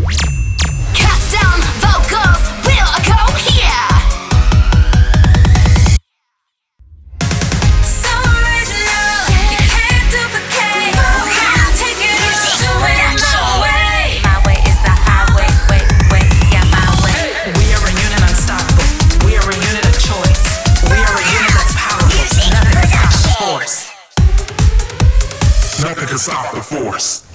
Custom vocals will go here. So original, you can't duplicate. I'll take it and do it my way. My way is the highway, way, yeah, my way. We are a unit unstoppable. We are a unit of choice. We are a unit that's powerful. Nothing can stop the force. Nothing can stop the force.